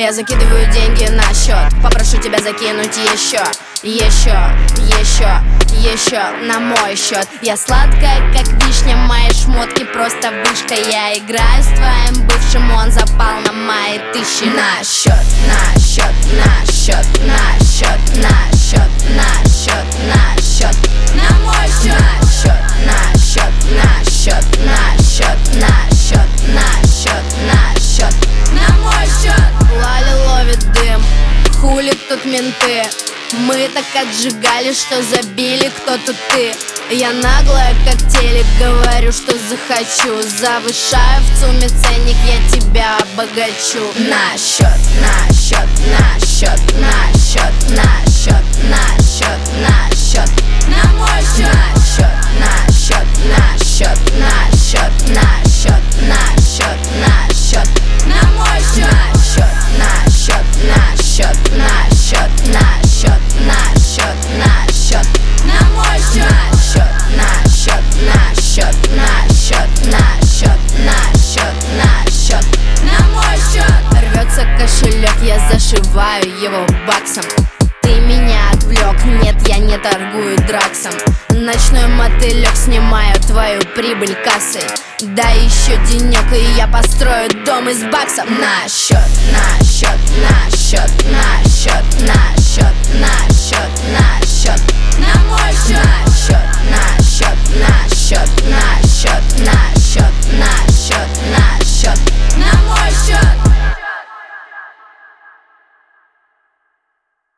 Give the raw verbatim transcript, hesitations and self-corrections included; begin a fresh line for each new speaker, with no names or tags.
Я закидываю деньги на счет, попрошу тебя закинуть еще, еще, еще, еще на мой счет. Я сладкая, как вишня, мои шмотки просто вышка. Я играю с твоим бывшим, он запал на мои тысячи. На счет, на счет, на счет, на счет, на счет, на счет, на счет, на мой счет. На счет, на счет, на счет, на счет, на счет, на счет, на мой счет. Лали ловит дым, хули тут менты. Мы так отжигали, что забили, кто тут ты. Я наглая, как телек, говорю, что захочу. Завышаю в сумме ценник, я тебя обогачу. На счет, на счет, на счет, на счет, на счет, на счет, на счет, на мой счет. На счет, на счет, на счет, на счет, на счет, на счет, на мой счет. На счет, на счет, на счет, на счет, на счет, на счет, на мой счет. На счет, на счет, на счет, на счет, на счет, на счет, на мой счет. Рвется кошелек, я зашиваю его баксом. Ты меня отвлек, нет, я не торгую драксом. Ночной мотылек, снимаю твою прибыль кассой. Да еще денек, и я построю дом из баксов. На счет, на счет, на